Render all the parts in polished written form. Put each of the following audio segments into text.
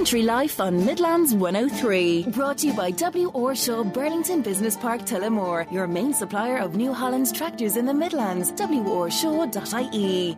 Country Life on Midlands 103. Brought to you by W. Orshaw, Burlington Business Park, Tullamore. Your main supplier of New Holland tractors in the Midlands. worshaw.ie.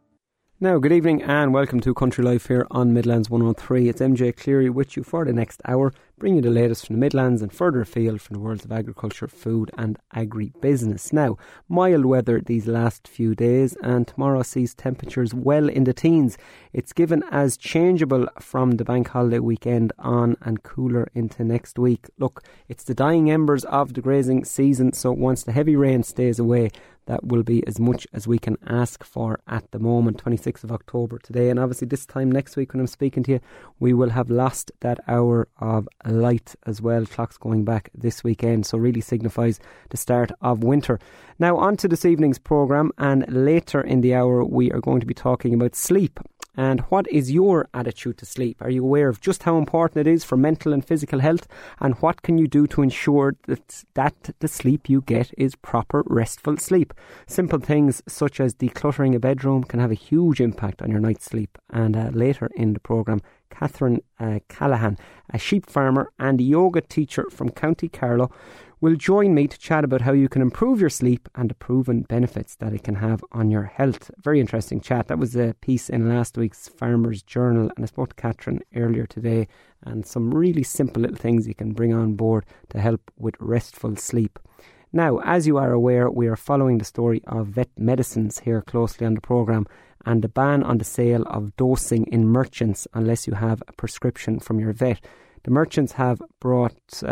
Now, good evening and welcome to Country Life here on Midlands 103. It's MJ Cleary with you for the next hour, bringing you the latest from the Midlands and further afield from the worlds of agriculture, food and agri-business. Now, mild weather these last few days and tomorrow sees temperatures well in the teens. It's given as changeable from the bank holiday weekend on and cooler into next week. Look, it's the dying embers of the grazing season, so once the heavy rain stays away, that will be as much as we can ask for at the moment. 26th of October today, and obviously this time next week when I'm speaking to you, we will have lost that hour of light as well. Clocks going back this weekend, so really signifies the start of winter. Now on to this evening's programme, and later in the hour we are going to be talking about sleep. And what is your attitude to sleep? Are you aware of just how important it is for mental and physical health? And what can you do to ensure that the sleep you get is proper, restful sleep? Simple things such as decluttering a bedroom can have a huge impact on your night's sleep. And later in the programme, Catherine Callahan, a sheep farmer and yoga teacher from County Carlow, will join me to chat about how you can improve your sleep and the proven benefits that it can have on your health. Very interesting chat. That was a piece in last week's Farmer's Journal, and I spoke to Catherine earlier today, and some really simple little things you can bring on board to help with restful sleep. Now, as you are aware, we are following the story of vet medicines here closely on the programme, and the ban on the sale of dosing in merchants unless you have a prescription from your vet. The merchants have brought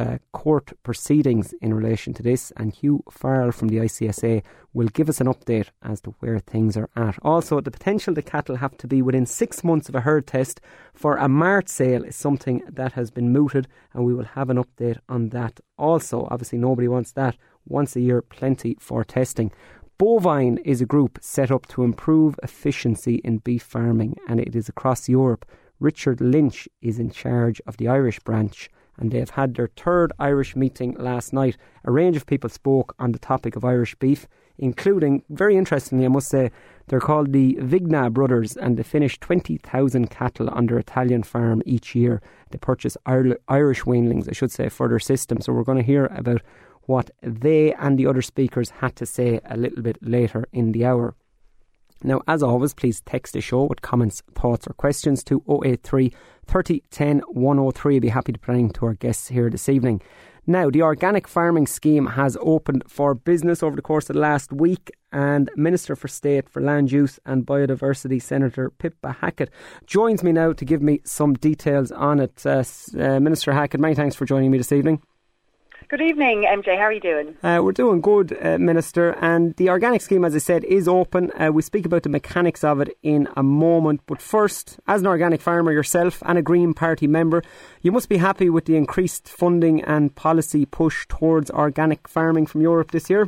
court proceedings in relation to this, and Hugh Farrell from the ICSA will give us an update as to where things are at. Also, the potential the cattle have to be within 6 months of a herd test for a mart sale is something that has been mooted, and we will have an update on that also. Obviously, nobody wants that. Once a year, plenty for testing. Bovine is a group set up to improve efficiency in beef farming, and it is across Europe. Richard Lynch is in charge of the Irish branch, and they've had their third Irish meeting last night. A range of people spoke on the topic of Irish beef, including, very interestingly I must say, they're called the Vigna brothers, and they finish 20,000 cattle on their Italian farm each year. They purchase Irish weanlings, I should say, for their system. So we're going to hear about what they and the other speakers had to say a little bit later in the hour. Now, as always, please text the show with comments, thoughts or questions to 083 30 10 103. I'll be happy to bring to our guests here this evening. Now, the organic farming scheme has opened for business over the course of the last week, and Minister for State for Land Use and Biodiversity, Senator Pippa Hackett, joins me now to give me some details on it. Minister Hackett, many thanks for joining me this evening. Good evening, MJ. How are you doing? We're doing good, Minister. And the organic scheme, as I said, is open. We speak about the mechanics of it in a moment. But first, as an organic farmer yourself and a Green Party member, you must be happy with the increased funding and policy push towards organic farming from Europe this year.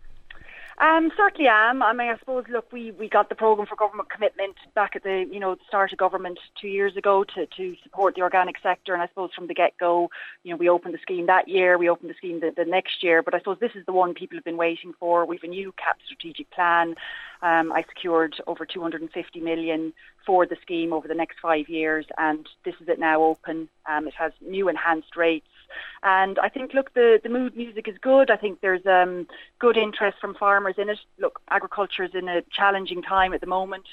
Certainly am. I mean, I suppose, look, we got the programme for government commitment back at the start of government 2 years ago to support the organic sector, and I suppose from the get-go, we opened the scheme that year, we opened the scheme the next year, but I suppose this is the one people have been waiting for. We've a new CAP strategic plan. I secured over 250 million for the scheme over the next 5 years, and this is it now open. It has new enhanced rates. And I think, look, the mood music is good. I think there's good interest from farmers in it. Look, agriculture is in a challenging time at the moment.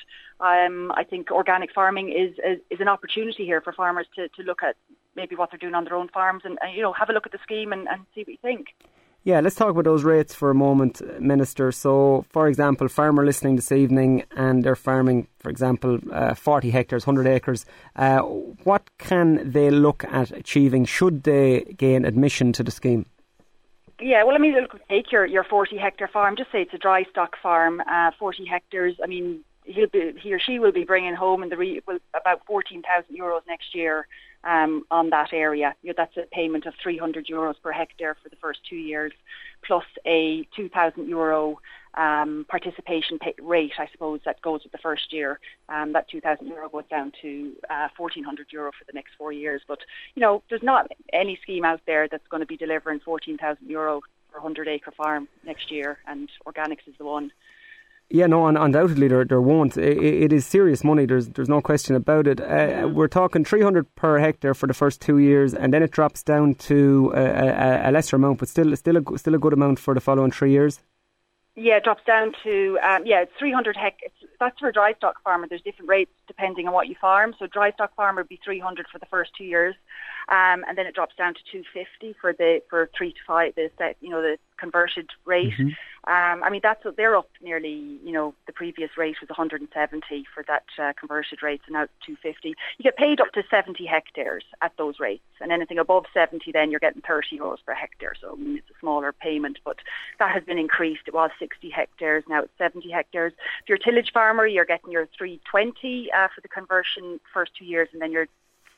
I think organic farming is an opportunity here for farmers to look at maybe what they're doing on their own farms and have a look at the scheme and see what you think. Yeah, let's talk about those rates for a moment, Minister. So, for example, farmer listening this evening and they're farming, for example, 40 hectares, 100 acres. What can they look at achieving should they gain admission to the scheme? Yeah, well, I mean, look, take your 40 hectare farm. Just say it's a dry stock farm, 40 hectares. I mean, he or she will be bringing home about €14,000 next year. On that area. That's a payment of €300 per hectare for the first 2 years, plus a €2,000 participation rate, I suppose, that goes with the first year. That €2,000 goes down to €1,400 for the next 4 years. But, there's not any scheme out there that's going to be delivering €14,000 for a 100-acre farm next year, and Organics is the one. Yeah, no, undoubtedly there won't. It is serious money. There's no question about it. We're talking 300 per hectare for the first 2 years, and then it drops down to a lesser amount, but still a good amount for the following 3 years. Yeah, it drops down to, it's 300 hectares. That's for a dry stock farmer. There's different rates depending on what you farm. So dry stock farmer would be 300 for the first 2 years. And then it drops down to 250 for 3 to 5, the converted rate. Mm-hmm. They're up nearly, the previous rate was 170 for that converted rate, so now it's 250. You get paid up to 70 hectares at those rates, and anything above 70 then you're getting €30 per hectare, so it's a smaller payment, but that has been increased. It was 60 hectares, now it's 70 hectares. If you're a tillage farmer, you're getting your 320 for the conversion first 2 years, and then you're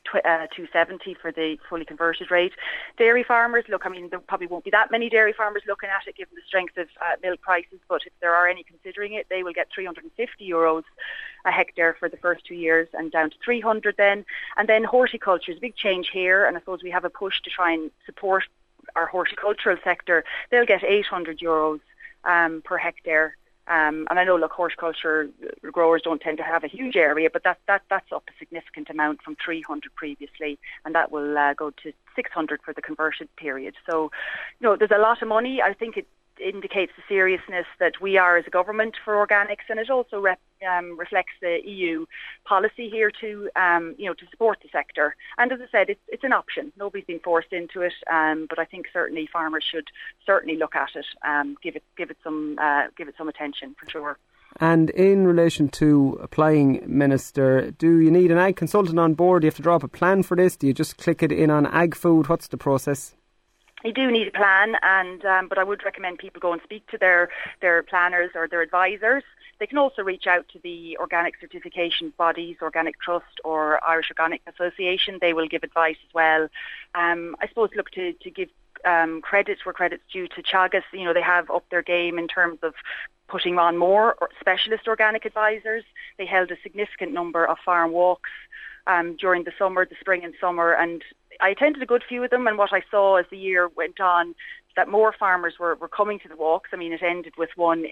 270 for the fully converted rate. Dairy farmers, there probably won't be that many dairy farmers looking at it given the strength of milk prices, but if there are any considering it, they will get €350 a hectare for the first 2 years and down to 300 then. And then horticulture is a big change here, and I suppose we have a push to try and support our horticultural sector. They'll get €800 per hectare. And I know, horticulture growers don't tend to have a huge area, but that's up a significant amount from 300 previously, and that will go to 600 for the converted period. So, there's a lot of money. I think it indicates the seriousness that we are as a government for organics, and it also reflects the EU policy here to support the sector. And as I said, it's an option. Nobody's been forced into it, but I think certainly farmers should certainly look at it, give it some attention for sure. And in relation to applying, Minister, do you need an ag consultant on board? Do you have to draw up a plan for this? Do you just click it in on Ag Food? What's the process? You do need a plan, but I would recommend people go and speak to their planners or their advisors. They can also reach out to the organic certification bodies, Organic Trust or Irish Organic Association. They will give advice as well. I suppose look to give credit where credit's due to Teagasc. They have upped their game in terms of putting on more specialist organic advisors. They held a significant number of farm walks during the spring and summer, and I attended a good few of them, and what I saw as the year went on, that more farmers were coming to the walks. It ended with one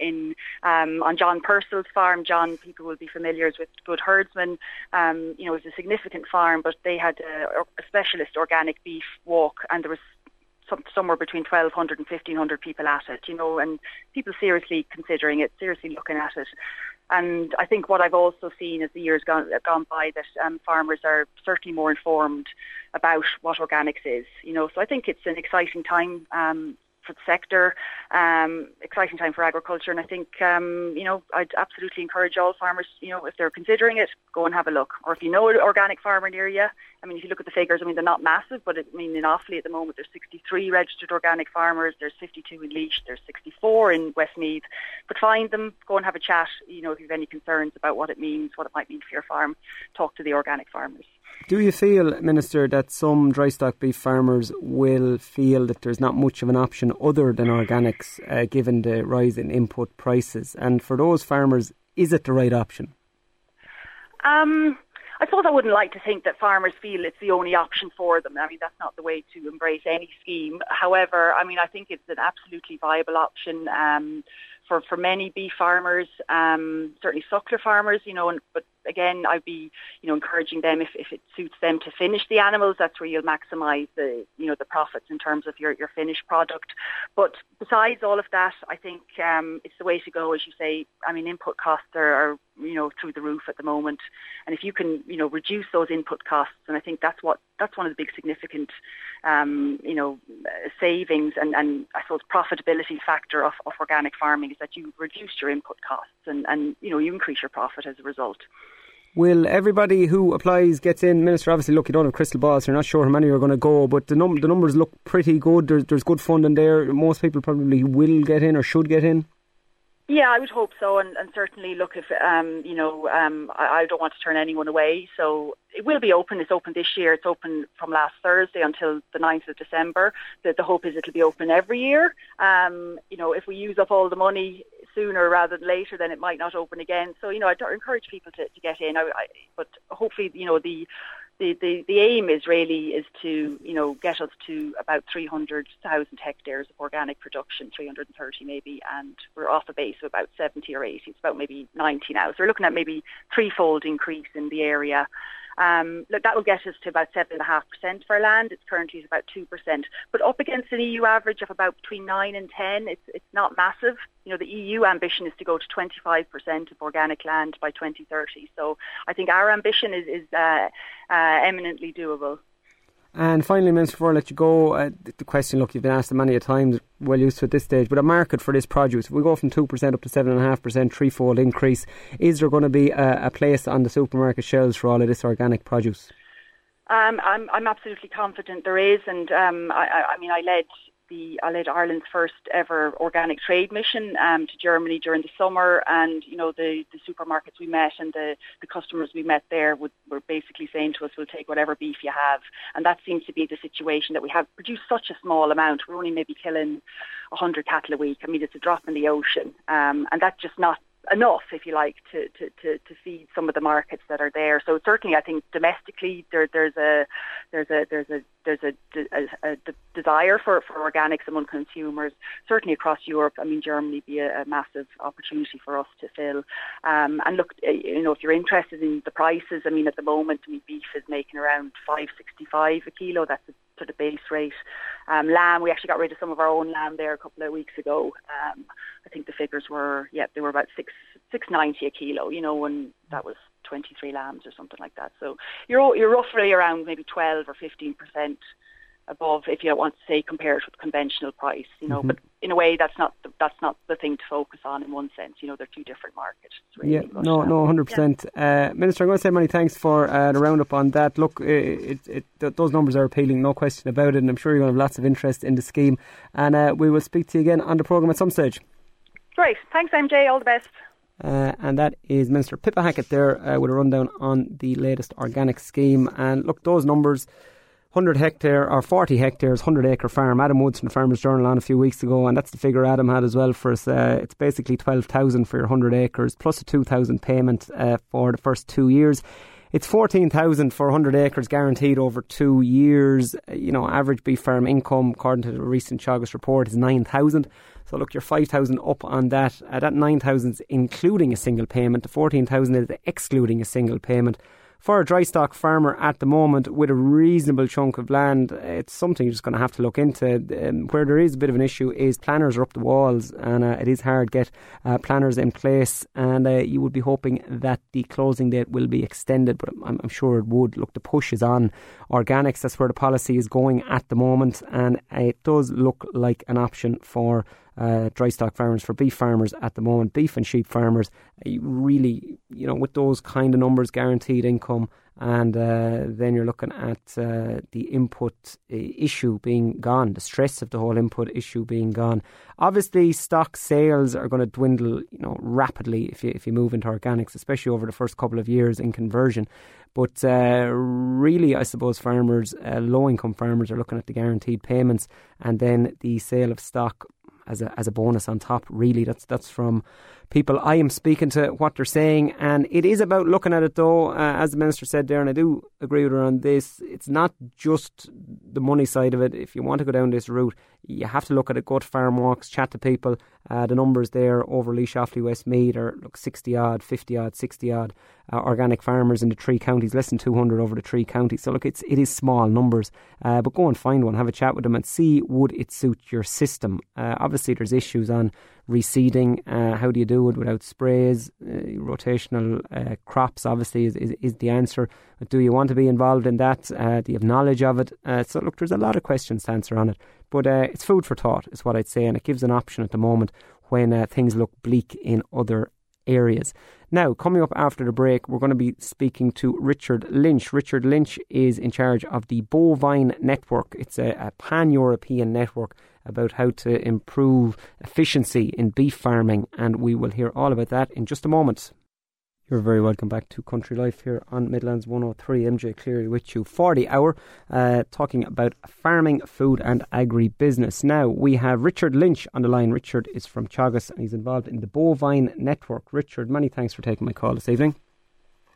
on John Purcell's farm. John, people will be familiar with Good Herdsman. It was a significant farm, but they had a specialist organic beef walk, and there was somewhere between 1,200 and 1,500 people at it, and people seriously considering it, seriously looking at it. And I think what I've also seen as the years gone by, that farmers are certainly more informed about what organics is. So I think it's an exciting time for the sector, exciting time for agriculture, and I think I'd absolutely encourage all farmers, if they're considering it, go and have a look. Or if you know an organic farmer near you, if you look at the figures, they're not massive, but in Offaly at the moment there's 63 registered organic farmers, there's 52 in Laois, there's 64 in Westmeath. But find them, go and have a chat. If you have any concerns about what it means, what it might mean for your farm, talk to the organic farmers. Do you feel, Minister, that some dry stock beef farmers will feel that there's not much of an option other than organics, given the rise in input prices? And for those farmers, is it the right option? I suppose I wouldn't like to think that farmers feel it's the only option for them. That's not the way to embrace any scheme. However, I think it's an absolutely viable option for many beef farmers, certainly suckler farmers, but again, I'd be, encouraging them if it suits them to finish the animals. That's where you'll maximise the profits in terms of your finished product. But besides all of that, I think it's the way to go, as you say. Input costs are through the roof at the moment, and if you can, reduce those input costs, and I think that's one of the big significant, savings and I suppose profitability factor of organic farming is that you reduce your input costs and you increase your profit as a result. Will everybody who applies gets in? Minister, obviously, look, you don't have crystal balls, so you're not sure how many are going to go, but the numbers look pretty good. There's good funding there. Most people probably will get in or should get in. Yeah, I would hope so, and certainly look, if I don't want to turn anyone away, so it will be open. It's open this year. It's open from last Thursday until the 9th of December. The hope is it'll be open every year. If we use up all the money sooner rather than later, then it might not open again. So, I'd encourage people to get in. But hopefully, the the aim is to, get us to about 300,000 hectares of organic production, 330 maybe, and we're off a base of about 70 or 80. It's about maybe 90 now. So we're looking at maybe threefold increase in the area. That will get us to about 7.5% for land. It's currently about 2%, but up against an EU average of about between 9 and 10. It's not massive. The EU ambition is to go to 25% of organic land by 2030. So I think our ambition is eminently doable. And finally, Minister, before I let you go, the question, look, you've been asked it many a times, well used to at this stage, but a market for this produce, if we go from 2% up to 7.5%, threefold increase, is there going to be a place on the supermarket shelves for all of this organic produce? I'm absolutely confident there is, and I led Ireland's first ever organic trade mission to Germany during the summer, and the supermarkets we met and the customers we met there were basically saying to us, we'll take whatever beef you have, and that seems to be the situation, that we have produced such a small amount. We're only maybe killing 100 cattle a week. I mean, it's a drop in the ocean, and that's just not enough, if you like, to feed some of the markets that are there. So certainly, I think domestically there's a desire for organics among consumers. Certainly across Europe, I mean, Germany would be a massive opportunity for us to fill. And look, if you're interested in the prices, I mean, at the moment, beef is making around $5.65 a kilo. That's the sort of base rate. Lamb, we actually got rid of some of our own lamb there a couple of weeks ago. I think the figures were, they were about $6.90 a kilo, and that was 23 lambs or something like that. So you're roughly around maybe 12 or 15% above, if you want to say, compared with conventional price, Mm-hmm. But in a way, that's not the thing to focus on in one sense. They're two different markets. Really, 100%. Yeah. Minister, I'm going to say many thanks for the roundup on that. Look, those numbers are appealing, no question about it, and I'm sure you're going to have lots of interest in the scheme. And we will speak to you again on the programme at some stage. Great. Thanks, MJ. All the best. And that is Minister Pippa Hackett there with a rundown on the latest organic scheme. And look, those numbers, 100 hectare or 40 hectares, 100 acre farm. Adam Woods from the Farmers Journal on a few weeks ago, and that's the figure Adam had as well for us. It's basically 12,000 for your 100 acres plus a 2,000 payment for the first 2 years. It's 14,000 for 100 acres guaranteed over 2 years. Average beef farm income, according to the recent Teagasc report, is 9,000. So look, you're 5,000 up on that. That 9,000 is including a single payment. The 14,000 is excluding a single payment. For a dry stock farmer at the moment with a reasonable chunk of land, it's something you're just going to have to look into. Where there is a bit of an issue is planners are up the walls, and it is hard to get planners in place, and you would be hoping that the closing date will be extended, but I'm sure it would. Look, the push is on organics. That's where the policy is going at the moment, and it does look like an option for dry stock farmers, for beef farmers at the moment, beef and sheep farmers, really, with those kind of numbers, guaranteed income, and then you're looking at the input issue being gone, the stress of the whole input issue being gone. Obviously, stock sales are going to dwindle, rapidly if you move into organics, especially over the first couple of years in conversion. But really, I suppose farmers, low-income farmers, are looking at the guaranteed payments and then the sale of stock as a bonus on top. Really, that's from people I am speaking to, what they're saying, and it is about looking at it though, as the Minister said there, and I do agree with her on this. It's not just the money side of it. If you want to go down this route, you have to look at it, go to farm walks, chat to people. The numbers there over Laois, Offaly, Westmeath are 60 odd, 50 odd, 60 odd organic farmers in the three counties, less than 200 over the three counties. So look, it is small numbers, but go and find one, have a chat with them and see would it suit your system. Obviously there's issues on reseeding. How do you do it without sprays? Rotational crops obviously is the answer. But do you want to be involved in that? Do you have knowledge of it? So look, there's a lot of questions to answer on it, but it's food for thought is what I'd say, and it gives an option at the moment when things look bleak in other areas. Now, coming up after the break, we're going to be speaking to Richard Lynch. Richard Lynch is in charge of the Bovine Network. It's a pan-European network about how to improve efficiency in beef farming, and we will hear all about that in just a moment. You're very welcome back to Country Life here on Midlands 103. MJ Cleary with you for the hour, talking about farming, food and agri-business. Now, we have Richard Lynch on the line. Richard is from Teagasc and he's involved in the Bovine Network. Richard, many thanks for taking my call this evening.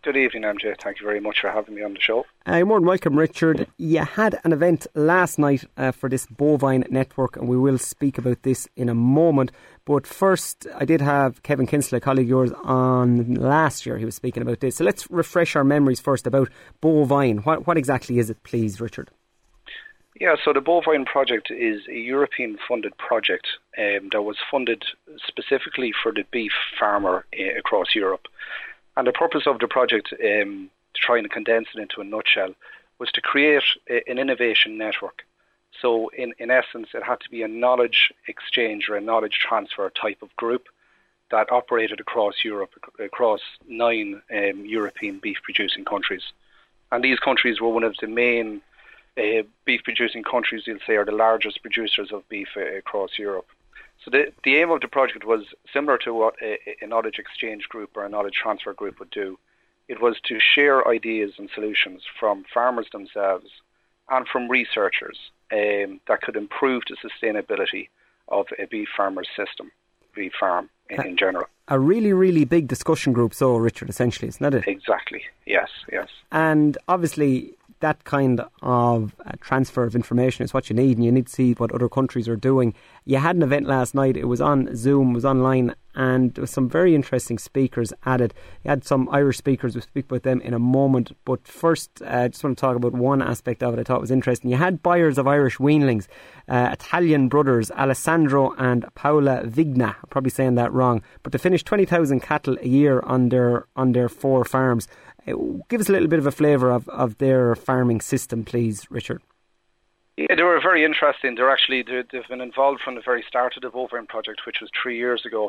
Good evening, MJ. Thank you very much for having me on the show. You're more than welcome, Richard. You had an event last night for this bovine network, and we will speak about this in a moment. But first, I did have Kevin Kinsley, a colleague of yours, on last year. He was speaking about this. So let's refresh our memories first about bovine. What exactly is it, please, Richard? Yeah, so the Bovine Project is a European-funded project that was funded specifically for the beef farmer across Europe. And the purpose of the project, to try and condense it into a nutshell, was to create an innovation network. So in essence, it had to be a knowledge exchange or a knowledge transfer type of group that operated across Europe, across 9 European beef-producing countries. And these countries were one of the main beef-producing countries, you'll say, are the largest producers of beef across Europe. So the aim of the project was similar to what a knowledge exchange group or a knowledge transfer group would do. It was to share ideas and solutions from farmers themselves and from researchers that could improve the sustainability of a beef farmer's system, beef farm in general. A really, really big discussion group, so, Richard, essentially, isn't that it? Exactly, yes. And obviously, that kind of transfer of information is what you need, and you need to see what other countries are doing. You had an event last night. It was on Zoom, it was online, and there was some very interesting speakers added. You had some Irish speakers. We'll speak about them in a moment. But first, I just want to talk about one aspect of it I thought was interesting. You had buyers of Irish weanlings, Italian brothers, Alessandro and Paola Vigna. I'm probably saying that wrong. But they finished 20,000 cattle a year on their 4 farms. Give us a little bit of a flavour of their farming system, please, Richard. Yeah, they were very interesting. They've been involved from the very start of the Bovine Project, which was 3 years ago.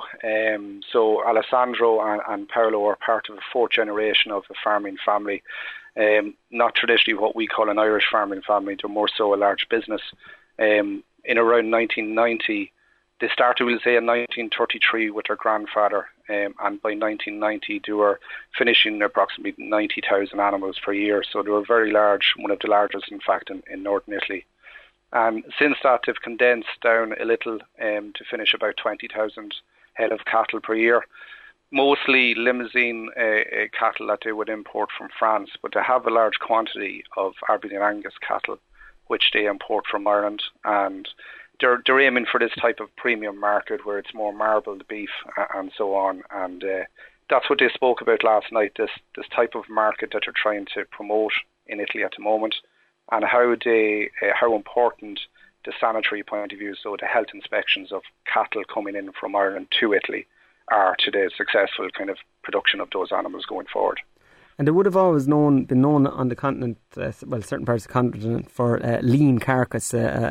So Alessandro and Paolo are part of a 4th generation of a farming family. Not traditionally what we call an Irish farming family. They're more so a large business. In around 1990, they started, we'll say, in 1933 with their grandfather, and by 1990 they were finishing approximately 90,000 animals per year. So they were very large, one of the largest, in fact, in northern Italy. And since that, they've condensed down a little to finish about 20,000 head of cattle per year. Mostly Limousin cattle that they would import from France, but they have a large quantity of Aberdeen Angus cattle, which they import from Ireland. And they're aiming for this type of premium market where it's more marbled beef and so on. And that's what they spoke about last night, this type of market that they're trying to promote in Italy at the moment, and how important the sanitary point of view, so the health inspections of cattle coming in from Ireland to Italy, are to the successful kind of production of those animals going forward. And they would have always been known on the continent, certain parts of the continent, for a lean carcass,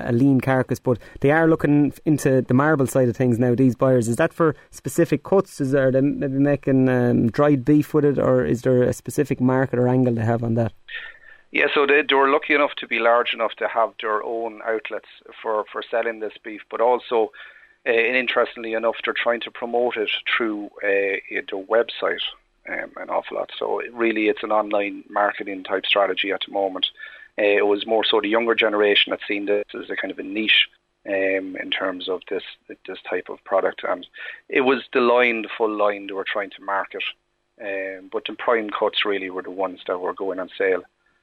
but they are looking into the marble side of things now, these buyers. Is that for specific cuts? Are they maybe making dried beef with it, or is there a specific market or angle they have on that? Yeah, so they were lucky enough to be large enough to have their own outlets for selling this beef, but also, and interestingly enough, they're trying to promote it through their website. An awful lot. So it's an online marketing type strategy at the moment. It was more so the younger generation that seen this as a kind of a niche in terms of this type of product, and it was the full line they were trying to market. But the prime cuts really were the ones that were going on sale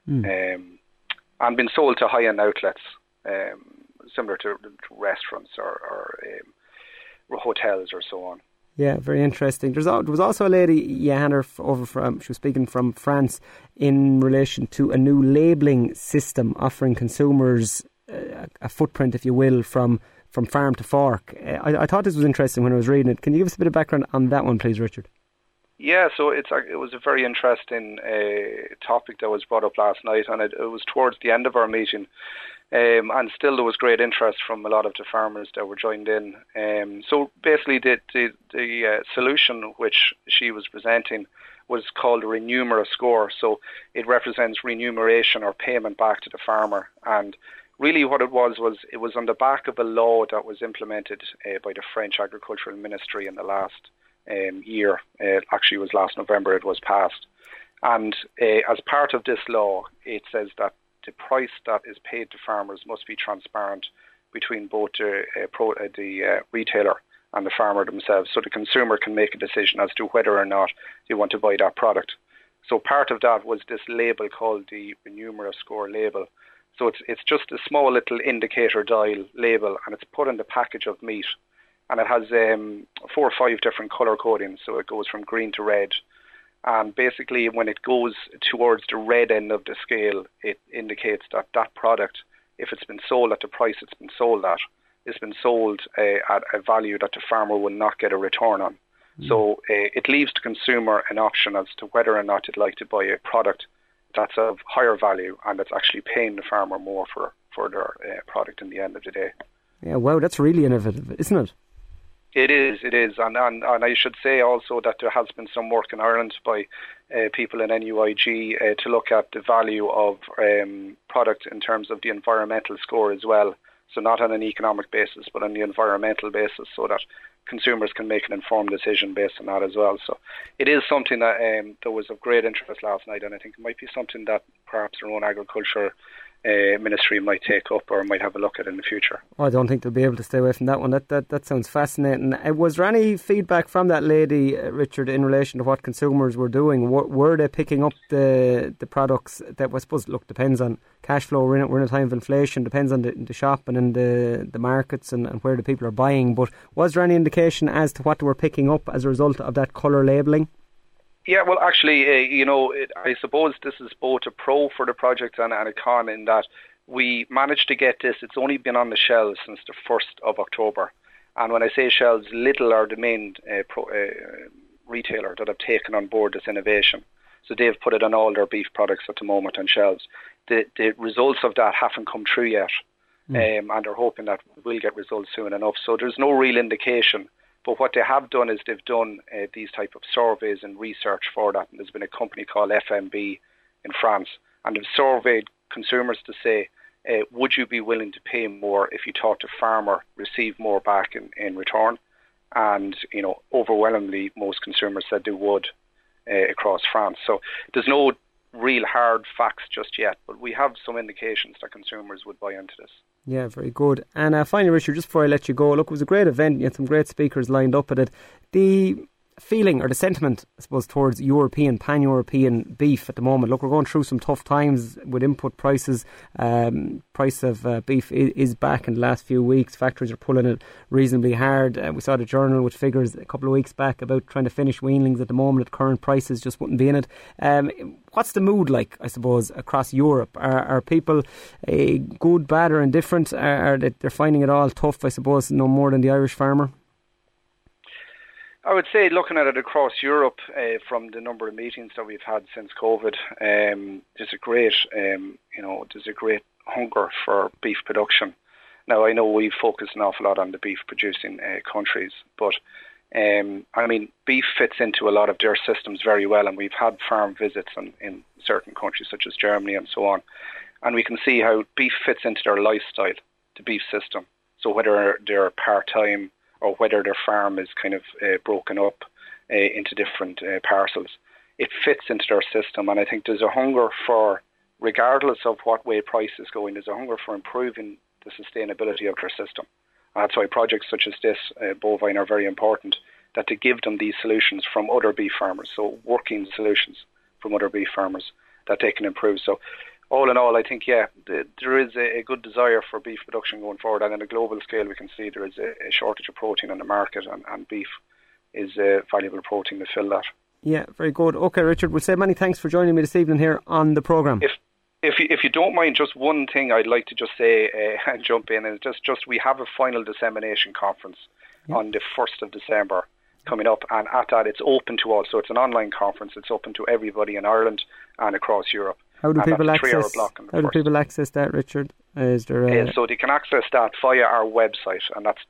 and been sold to high-end outlets, similar to restaurants or hotels or so on. Yeah, very interesting. There was also a lady, Johanna, she was speaking from France in relation to a new labelling system offering consumers a footprint, if you will, from farm to fork. I thought this was interesting when I was reading it. Can you give us a bit of background on that one, please, Richard? Yeah, so it was a very interesting topic that was brought up last night, and it was towards the end of our meeting. And still there was great interest from a lot of the farmers that were joined in. So basically the solution which she was presenting was called a Renumera score. So it represents remuneration or payment back to the farmer. And really what it was on the back of a law that was implemented by the French Agricultural Ministry in the last year. Actually, it was last November it was passed. And as part of this law, it says that the price that is paid to farmers must be transparent between both the retailer and the farmer themselves, so the consumer can make a decision as to whether or not they want to buy that product. So part of that was this label called the Numerascore label. So it's just a small little indicator dial label, and it's put in the package of meat. And it has 4 or 5 different colour codings, so it goes from green to red. And basically, when it goes towards the red end of the scale, it indicates that that product, if it's been sold at the price it's been sold at, it's been sold at a value that the farmer will not get a return on. So it leaves the consumer an option as to whether or not they'd like to buy a product that's of higher value and that's actually paying the farmer more for their product in the end of the day. Yeah, wow, that's really innovative, isn't it? It is, and I should say also that there has been some work in Ireland by people in NUIG to look at the value of product in terms of the environmental score as well. So not on an economic basis, but on the environmental basis, so that consumers can make an informed decision based on that as well. So it is something that there was of great interest last night, and I think it might be something that perhaps our own agriculture ministry might take up or might have a look at in the future. I don't think they'll be able to stay away from that one. That sounds fascinating. Was there any feedback from that lady, Richard, in relation to what consumers were doing? Were they picking up the products that, I suppose, look, depends on cash flow. We're in a time of inflation, depends on the shop and in the markets and where the people are buying. But was there any indication as to what they were picking up as a result of that colour labelling? Yeah, well, actually, I suppose this is both a pro for the project and a con in that we managed to get this. It's only been on the shelves since the 1st of October. And when I say shelves, Lidl are the main retailer that have taken on board this innovation. So they've put it on all their beef products at the moment on shelves. The results of that haven't come through yet. And they're hoping that we'll get results soon enough. So there's no real indication. But what they have done is they've done these type of surveys and research for that. And there's been a company called FMB in France, and they've surveyed consumers to say, would you be willing to pay more if you thought the farmer received more back in return? And, overwhelmingly, most consumers said they would across France. So there's no real hard facts just yet, but we have some indications that consumers would buy into this. Yeah, very good. And finally, Richard, just before I let you go, look, it was a great event. You had some great speakers lined up at it. The feeling or the sentiment, I suppose, towards European, pan-European beef at the moment. Look, we're going through some tough times with input prices. Price of beef is back in the last few weeks. Factories are pulling it reasonably hard. We saw the Journal with figures a couple of weeks back about trying to finish weanlings at the moment at current prices, just wouldn't be in it. What's the mood like, I suppose, across Europe? Are people good, bad or indifferent? They're finding it all tough, I suppose, no more than the Irish farmer? I would say, looking at it across Europe, from the number of meetings that we've had since COVID, there's a great hunger for beef production. Now, I know we focus an awful lot on the beef producing countries, but beef fits into a lot of their systems very well, and we've had farm visits in certain countries such as Germany and so on, and we can see how beef fits into their lifestyle, the beef system. So whether they're part-time or whether their farm is kind of broken up into different parcels, it fits into their system. And I think there's a hunger for, regardless of what way price is going, there's a hunger for improving the sustainability of their system. And that's why projects such as this, Bovine, are very important, that to give them these solutions from other beef farmers, so working solutions from other beef farmers that they can improve. So all in all, I think, there is a good desire for beef production going forward, and on a global scale we can see there is a shortage of protein on the market, and beef is a valuable protein to fill that. Yeah, very good. Okay, Richard, we'll say many thanks for joining me this evening here on the programme. If you don't mind, just one thing I'd like to just say and jump in, is just we have a final dissemination conference on the 1st of December coming up, and at that it's open to all. So it's an online conference, it's open to everybody in Ireland and across Europe. How do people access that, Richard? Is there so they can access that via our website, and that's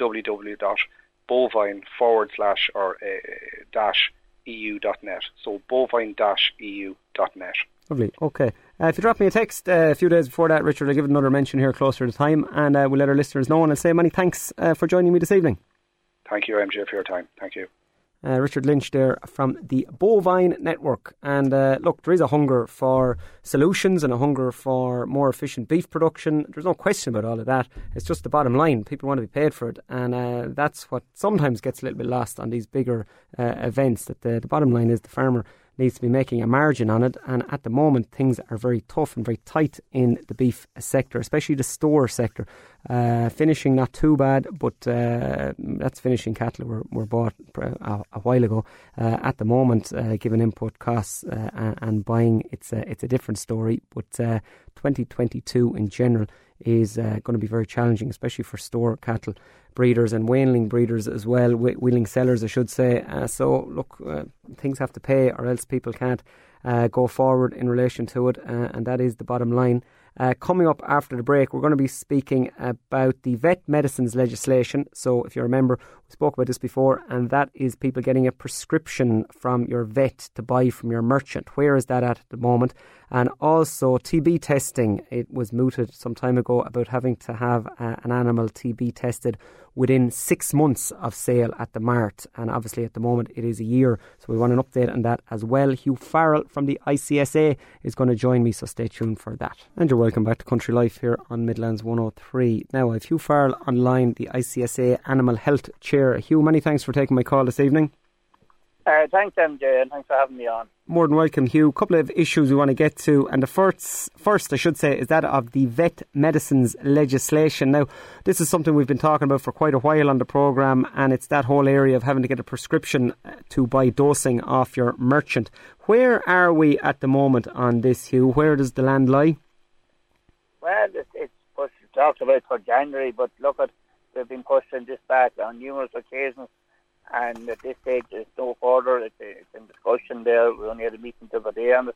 www.bovine/EU.net. So bovine-EU.net. Lovely. Okay. If you drop me a text a few days before that, Richard, I'll give it another mention here closer to time, and we'll let our listeners know. And I'll say many thanks for joining me this evening. Thank you, MJ, for your time. Thank you. Richard Lynch there from the Bovine Network. And look, there is a hunger for solutions and a hunger for more efficient beef production. There's no question about all of that. It's just the bottom line. People want to be paid for it, and that's what sometimes gets a little bit lost on these bigger events, that the bottom line is the farmer needs to be making a margin on it, and at the moment things are very tough and very tight in the beef sector, especially the store sector. Finishing not too bad, but that's finishing cattle were bought a while ago. At the moment, given input costs and buying, it's a different story, but 2022 in general is going to be very challenging, especially for store cattle breeders and weanling breeders as well, weanling sellers I should say. So look, things have to pay or else people can't go forward in relation to it, and that is the bottom line. Coming up after the break, we're going to be speaking about the vet medicines legislation. So if you remember, we spoke about this before, and that is people getting a prescription from your vet to buy from your merchant. Where is that at the moment? And also TB testing. It was mooted some time ago about having to have an animal TB tested within 6 months of sale at the mart, and obviously at the moment it is a year, so we want an update on that as well. Hugh Farrell from the ICSA is going to join me, so stay tuned for that. And you're welcome back to Country Life here on Midlands 103. Now I have Hugh Farrell online, the ICSA Animal Health Chair. Hugh, many thanks for taking my call this evening. Thanks, MJ, and thanks for having me on. More than welcome, Hugh. A couple of issues we want to get to, and the first I should say, is that of the vet medicines legislation. Now, this is something we've been talking about for quite a while on the programme, and it's that whole area of having to get a prescription to buy dosing off your merchant. Where are we at the moment on this, Hugh? Where does the land lie? Well, it's pushed, talked about for January, but look, they've been pushing this back on numerous occasions. And at this stage, there's no further. It's in discussion there. We only had a meeting the other day on it.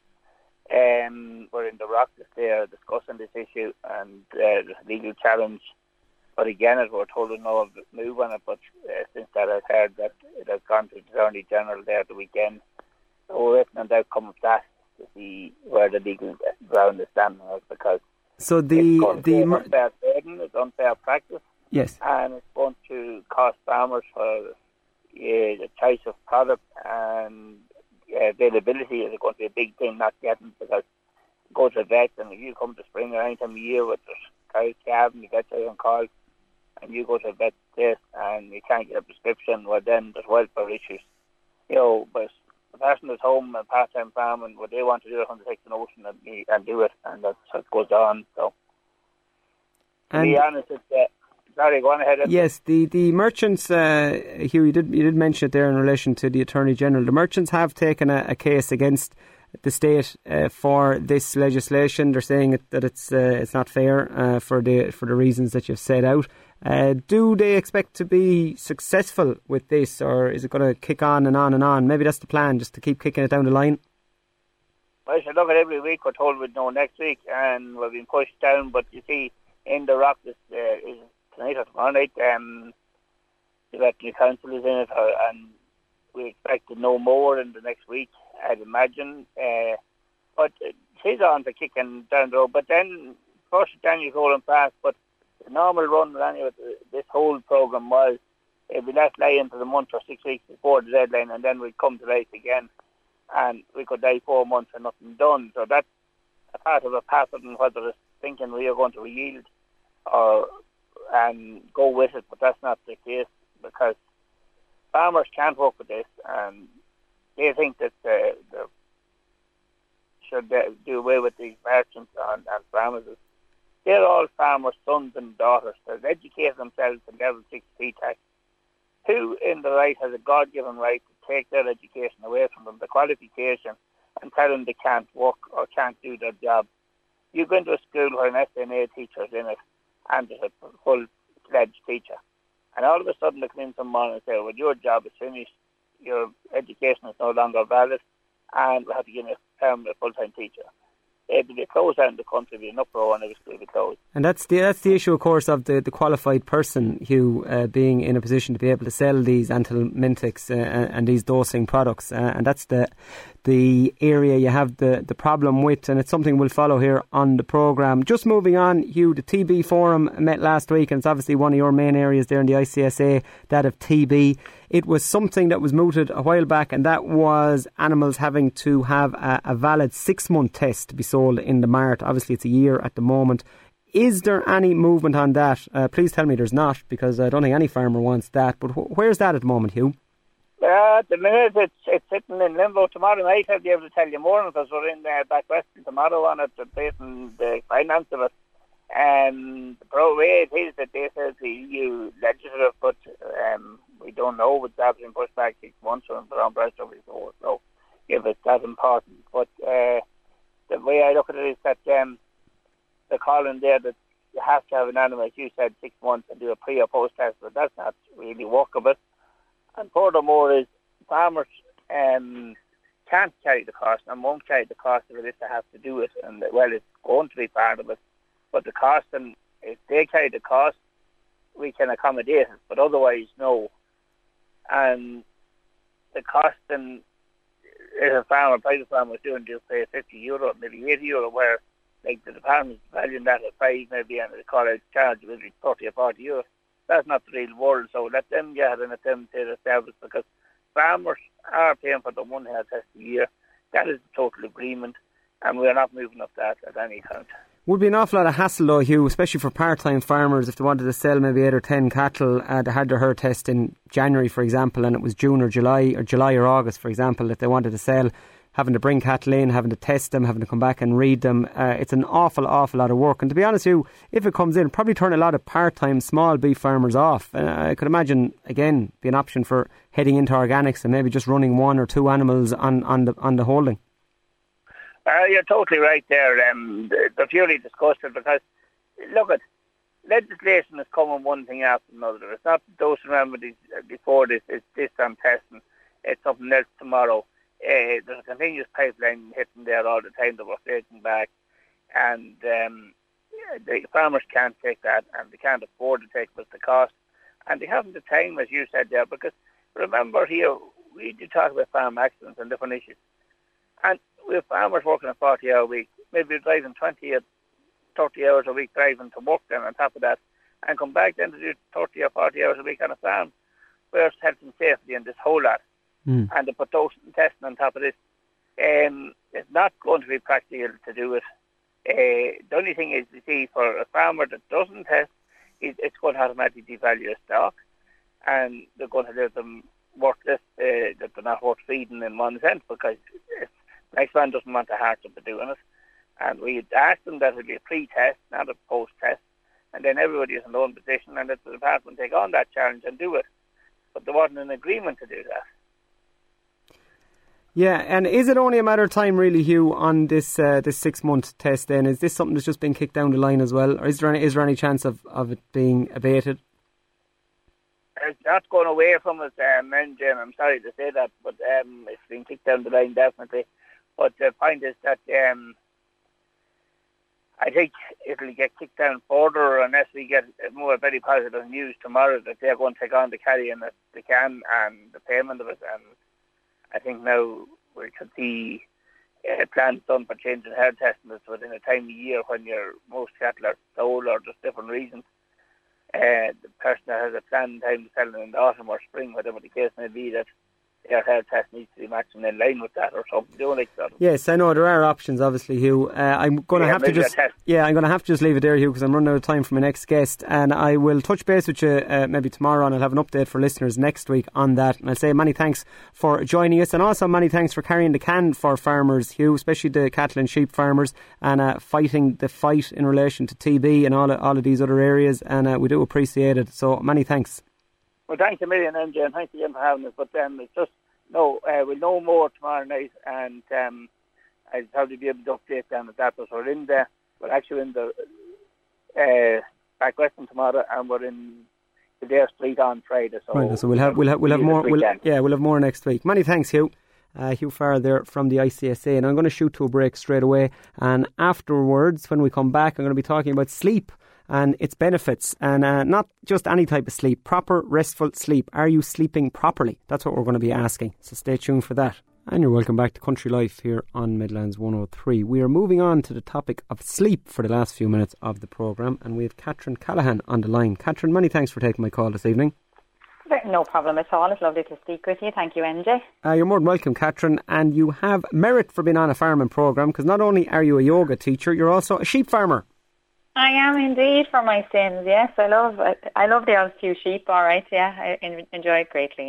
We're in the Rockets there discussing this issue, and there's a legal challenge. But again, as we're told to no move on it, but since that I've heard that it has gone to the Attorney General there the weekend. So we're waiting on the outcome of that to see where the legal ground is standing, because it's unfair practice. Yes. And it's going to cost farmers for the choice of product, and availability is going to be a big thing not getting, because you go to a vet, and if you come to spring or any time of year with cows calving, the vets are on call, and you go to a vet test and you can't get a prescription, well then there's welfare issues. But the person that's home and part-time farming, what they want to do is to take the notion and do it, and that's what goes on. So to be honest, it's sorry, go on ahead. Yes, the merchants, Hugh, you did mention it there in relation to the Attorney General. The merchants have taken a case against the state for this legislation. They're saying that it's not fair for the reasons that you've set out. Do they expect to be successful with this, or is it going to kick on and on and on? Maybe that's the plan, just to keep kicking it down the line. Well, so look, at every week we're told we'd know next week, and we're being pushed down. But you see, in the Rock, tonight or tomorrow night, the veterinary council is in it, and we expect to know more in the next week, I'd imagine. But it is on for kicking down the road. But then, first of January rolling past, but the normal run with this whole programme was we let lie into the month or 6 weeks before the deadline, and then we'd come to life again, and we could die 4 months and nothing done. So that's a part of a pattern, whether it's thinking we are going to yield and go with it, but that's not the case, because farmers can't work with this, and they think that they should do away with these merchants and farmers. They're all farmers' sons and daughters. They've educated themselves in level 6 PTAC. Who in the right has a God-given right to take their education away from them, the qualification, and tell them they can't work or can't do their job? You go into a school where an SNA teacher is in it, and there's a full-fledged teacher. And all of a sudden they come in some morning and say, well, your job is finished, your education is no longer valid, and we have to give you a full-time teacher. It'd be closed down in the country, it'd be an uproar, and it would be closed. And that's the issue, of course, of the qualified person, Hugh, being in a position to be able to sell these anthelmintics and these dosing products. And that's the area you have the problem with, and it's something we'll follow here on the programme. Just moving on, Hugh, the TB Forum met last week, and it's obviously one of your main areas there in the ICSA, that of TB. It was something that was mooted a while back, and that was animals having to have a valid 6-month test to be sold in the mart. Obviously, it's a year at the moment. Is there any movement on that? Please tell me there's not, because I don't think any farmer wants that. But where's that at the moment, Hugh? At the minute, it's sitting in limbo. Tomorrow night I'll be able to tell you more because we're in back western tomorrow on it, debating the finance of it. And the way it is that they say the EU legislative, but we don't know what's happening. Pushed back 6 months from around Bristol before, so if it's that important. But the way I look at it is that they're calling there that you have to have an animal, as you said, 6 months and do a pre or post test, but that's not really workable. And furthermore is farmers can't carry the cost and won't carry the cost of it if they have to do it. And well, it's going to be part of it. But the cost, and if they carry the cost, we can accommodate it. But otherwise, no. And the cost, and if a farmer, private farmer was doing, just pay €50, maybe €80, where like the department's valuing that at 5 maybe, and the college charge will be 30 or €40. That's not the real world, so let them get it and let them say the service, because farmers are paying for the one health test a year. That is the total agreement, and we're not moving up that at any count. Would be an awful lot of hassle though, Hugh, especially for part-time farmers if they wanted to sell maybe 8 or 10 cattle. They had their herd test in January, for example, and it was June or July or August, for example, that they wanted to sell, having to bring cattle in, having to test them, having to come back and read them. It's an awful lot of work. And to be honest with you, if it comes in, it'll probably turn a lot of part-time small beef farmers off. I could imagine, again, be an option for heading into organics and maybe just running 1 or 2 animals on the holding. You're totally right there. They're purely disgusted because, look, legislation is coming one thing after another. It's not dose and remedies before this, it's this on testing. It's something else tomorrow. There's a continuous pipeline hitting there all the time that we're taking back. And the farmers can't take that, and they can't afford to take with the cost. And they haven't the time, as you said there, because remember here, we do talk about farm accidents and different issues. And we have farmers working a 40-hour week, maybe driving 20 or 30 hours a week driving to work then on top of that, and come back then to do 30 or 40 hours a week on a farm. Where's health and safety and this whole lot? And to put those testing on top of this, it's not going to be practical to do it. The only thing is, you see, for a farmer that doesn't test, it's going to automatically devalue a stock, and they're going to leave them worthless, that they're not worth feeding in one sense, because if the next man doesn't want the hardship of doing it. And we asked them that it would be a pre-test, not a post-test, and then everybody is in their own position, and let the department take on that challenge and do it. But there wasn't an agreement to do that. Yeah, and is it only a matter of time, really, Hugh, on this 6-month test then? Is this something that's just been kicked down the line as well? Or is there any chance of it being abated? It's not going away from us, MJ, I'm sorry to say that, but it's been kicked down the line, definitely. But the point is that I think it'll get kicked down further unless we get more very positive news tomorrow that they're going to take on the carrying that they can and the payment of it. And I think now we could see plans done for changing herd testing that's within a time of year when most cattle are sold or just different reasons. The person that has a planned time to sell in the autumn or spring, whatever the case may be, that their health test needs to be matching in line with that or something. Like that. Yes, I know there are options, obviously, Hugh. I'm going to have to just leave it there, Hugh, because I'm running out of time for my next guest, and I will touch base with you maybe tomorrow, and I'll have an update for listeners next week on that. And I'll say many thanks for joining us, and also many thanks for carrying the can for farmers, Hugh, especially the cattle and sheep farmers, and fighting the fight in relation to TB and all of these other areas, and we do appreciate it. So many thanks. Well, thanks a million, MJ, and thanks again for having us. But it's just, we'll know more tomorrow night, and I'll probably be able to update them at that. But we're in there. We're actually in the back western tomorrow, and we're in Kildare Street on Friday. So, right, so we'll have more. We'll have more next week. Many thanks, Hugh. Hugh Farr there from the ICSA, and I'm going to shoot to a break straight away. And afterwards, when we come back, I'm going to be talking about sleep and its benefits, and not just any type of sleep, proper restful sleep. Are you sleeping properly? That's what we're going to be asking, so stay tuned for that. And you're welcome back to Country Life here on Midlands 103. We are moving on to the topic of sleep for the last few minutes of the programme, and we have Catherine Callaghan on the line. Catherine, many thanks for taking my call this evening. No problem at all. It's lovely to speak with you. Thank you, MJ. You're more than welcome, Catherine, and you have merit for being on a farming programme, because not only are you a yoga teacher, you're also a sheep farmer. I am indeed, for my sins, yes. I love the old few sheep, all right, yeah. I enjoy it greatly, yeah.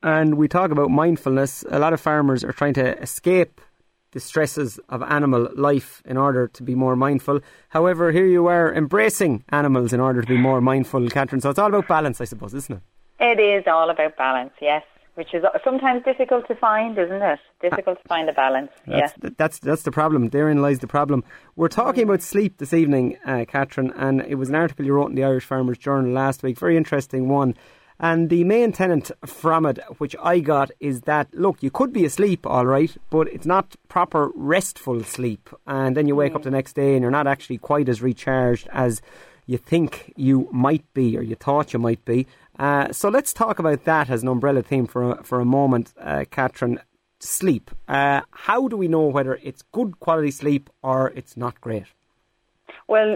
and we talk about mindfulness. A lot of farmers are trying to escape the stresses of animal life in order to be more mindful. However, here you are embracing animals in order to be more mindful, Catherine. So it's all about balance, I suppose, isn't it? It is all about balance, yes. Which is sometimes difficult to find, isn't it? Difficult to find a balance, That's the problem. Therein lies the problem. We're talking about sleep this evening, Catherine, and it was an article you wrote in the Irish Farmers Journal last week. Very interesting one. And the main tenet from it, which I got, is that, look, you could be asleep, all right, but it's not proper restful sleep. And then you wake up the next day and you're not actually quite as recharged as you think you might be, or you thought you might be. So let's talk about that as an umbrella theme for a moment, Catherine. Sleep. How do we know whether it's good quality sleep or it's not great? Well,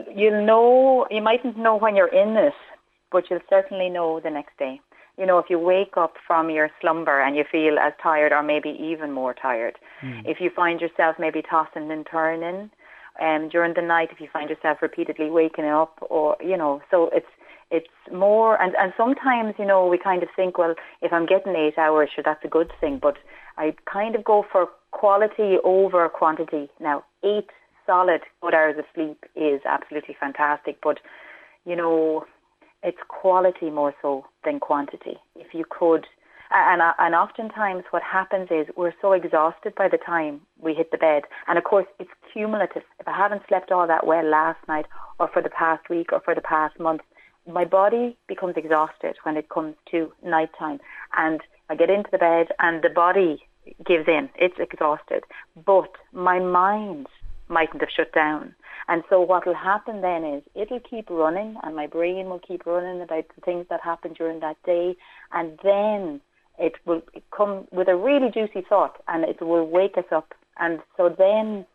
you mightn't know when you're in it, but you'll certainly know the next day. You know, if you wake up from your slumber and you feel as tired or maybe even more tired, if you find yourself maybe tossing and turning during the night, if you find yourself repeatedly waking up, or, you know, so it's more, and sometimes, you know, we kind of think, well, if I'm getting 8 hours, sure, that's a good thing, but I kind of go for quality over quantity. Now, 8 solid good hours of sleep is absolutely fantastic, but, you know, it's quality more so than quantity. If you could, and oftentimes what happens is we're so exhausted by the time we hit the bed. And of course, it's cumulative. If I haven't slept all that well last night or for the past week or for the past month, my body becomes exhausted when it comes to nighttime. And I get into the bed and the body gives in. It's exhausted. But my mind mightn't have shut down. And so what will happen then is it'll keep running, and my brain will keep running about the things that happened during that day, and then it will come with a really juicy thought, and it will wake us up. And so then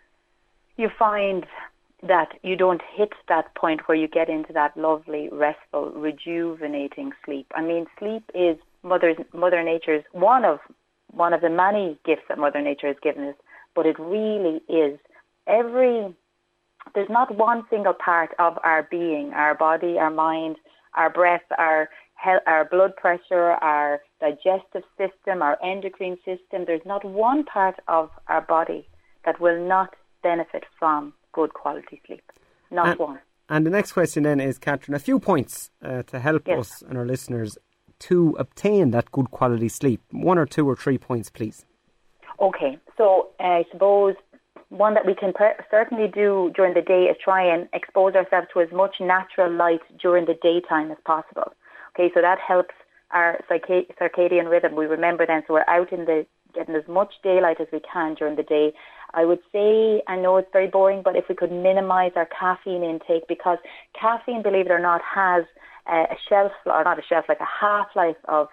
you find that you don't hit that point where you get into that lovely, restful, rejuvenating sleep. I mean, sleep is Mother Nature's one of the many gifts that Mother Nature has given us, but it really is there's not one single part of our being, our body, our mind, our breath, our blood pressure, our digestive system, our endocrine system. There's not one part of our body that will not benefit from good quality sleep. Not one. And the next question then is, Catherine, a few points to help us and our listeners to obtain that good quality sleep. 1 or 2 or 3 points, please. Okay, so I suppose one that we can certainly do during the day is try and expose ourselves to as much natural light during the daytime as possible. Okay, so that helps our circadian rhythm. We remember then, so we're out getting as much daylight as we can during the day. I would say, I know it's very boring, but if we could minimize our caffeine intake, because caffeine, believe it or not, has a half-life of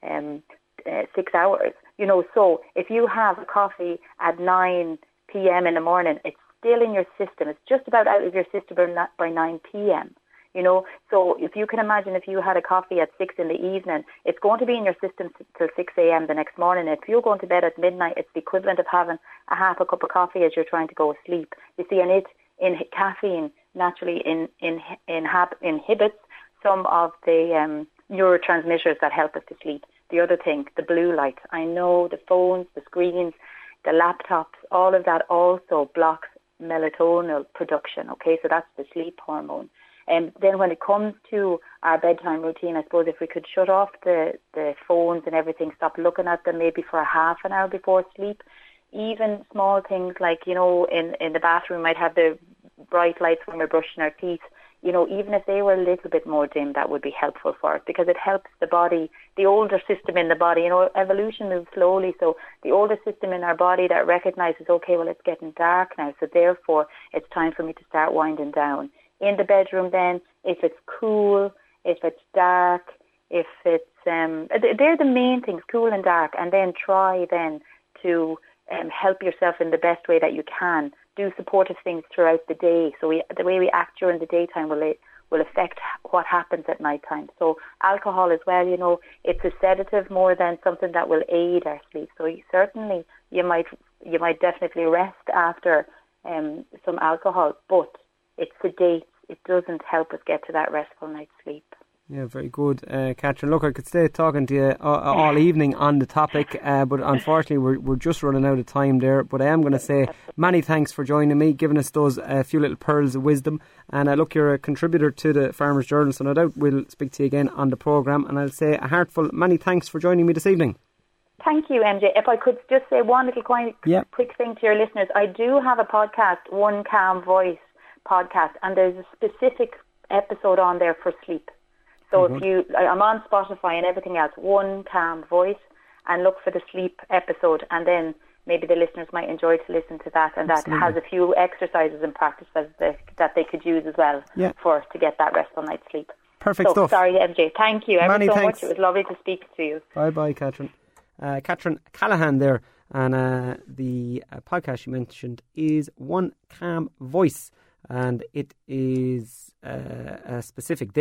6 hours. You know, so if you have a coffee at 9 p.m. in the morning, it's still in your system. It's just about out of your system by 9 p.m. You know, so if you can imagine, if you had a coffee at 6 in the evening, it's going to be in your system till 6 a.m. the next morning. If you're going to bed at midnight, it's the equivalent of having a half a cup of coffee as you're trying to go to sleep. You see, and caffeine naturally inhibits some of the neurotransmitters that help us to sleep. The other thing, the blue light. I know the phones, the screens, the laptops, all of that also blocks melatonin production. Okay, so that's the sleep hormone. And then when it comes to our bedtime routine, I suppose if we could shut off the phones and everything, stop looking at them maybe for a half an hour before sleep. Even small things like, you know, in the bathroom, might have the bright lights when we're brushing our teeth. You know, even if they were a little bit more dim, that would be helpful for us, because it helps the body, the older system in the body. You know, evolution moves slowly, so the older system in our body that recognizes, okay, well, it's getting dark now, so therefore it's time for me to start winding down. In the bedroom then, if it's cool, if it's dark, if it's, they're the main things, cool and dark, and then try then to help yourself in the best way that you can. Do supportive things throughout the day. So the way we act during the daytime will affect what happens at night time. So alcohol as well, you know, it's a sedative more than something that will aid our sleep. So certainly you might definitely rest after some alcohol, but it sedates. It doesn't help us get to that restful night's sleep. Yeah, very good, Catherine. Look, I could stay talking to you all evening on the topic, but unfortunately we're just running out of time there. But I am going to say many thanks for joining me, giving us those few little pearls of wisdom. And look, you're a contributor to the Farmers Journal, so no doubt we'll speak to you again on the programme. And I'll say a heartfelt many thanks for joining me this evening. Thank you, MJ. If I could just say one little quick thing to your listeners, I do have a podcast, One Calm Voice podcast, and there's a specific episode on there for sleep. So I'm on Spotify and everything else, One Calm Voice, and look for the sleep episode, and then maybe the listeners might enjoy to listen to that, and Absolutely. That has a few exercises and practices that they could use as well to get that restful night's sleep. Perfect stuff. Sorry, MJ. Thank you ever so thanks. much. It was lovely to speak to you. Bye, Catherine. Catherine Callahan there, and the podcast you mentioned is One Calm Voice, and it is a specific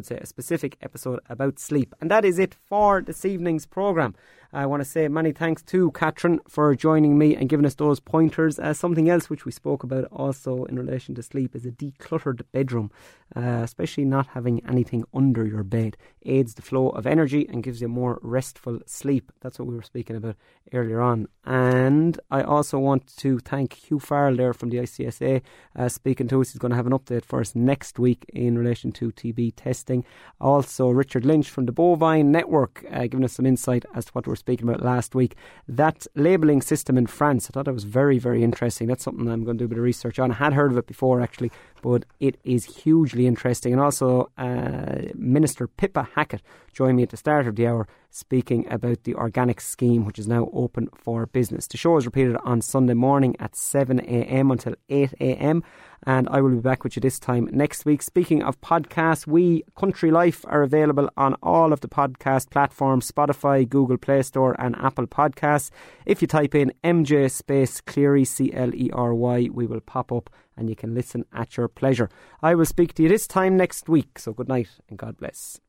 episode about sleep. And that is it for this evening's programme. I want to say many thanks to Catherine for joining me and giving us those pointers. Something else which we spoke about also in relation to sleep is a decluttered bedroom, especially not having anything under your bed. Aids the flow of energy and gives you more restful sleep. That's what we were speaking about earlier on. And I also want to thank Hugh Farrell there from the ICSA speaking to us. He's going to have an update for us next week in relation to TB testing. Also Richard Lynch from the Bovine Network giving us some insight as to what we were speaking about last week. That labelling system in France, I thought that was very, very interesting. That's something I'm going to do a bit of research on. I had heard of it before actually, but it is hugely interesting. And also Minister Pippa Hackett joined me at the start of the hour speaking about the organic scheme, which is now open for business. The show is repeated on Sunday morning at 7 a.m. until 8 a.m. and I will be back with you this time next week. Speaking of podcasts, we, Country Life, are available on all of the podcast platforms, Spotify, Google Play Store and Apple Podcasts. If you type in MJ space Cleary, Clery, we will pop up and you can listen at your pleasure. I will speak to you this time next week, so good night and God bless.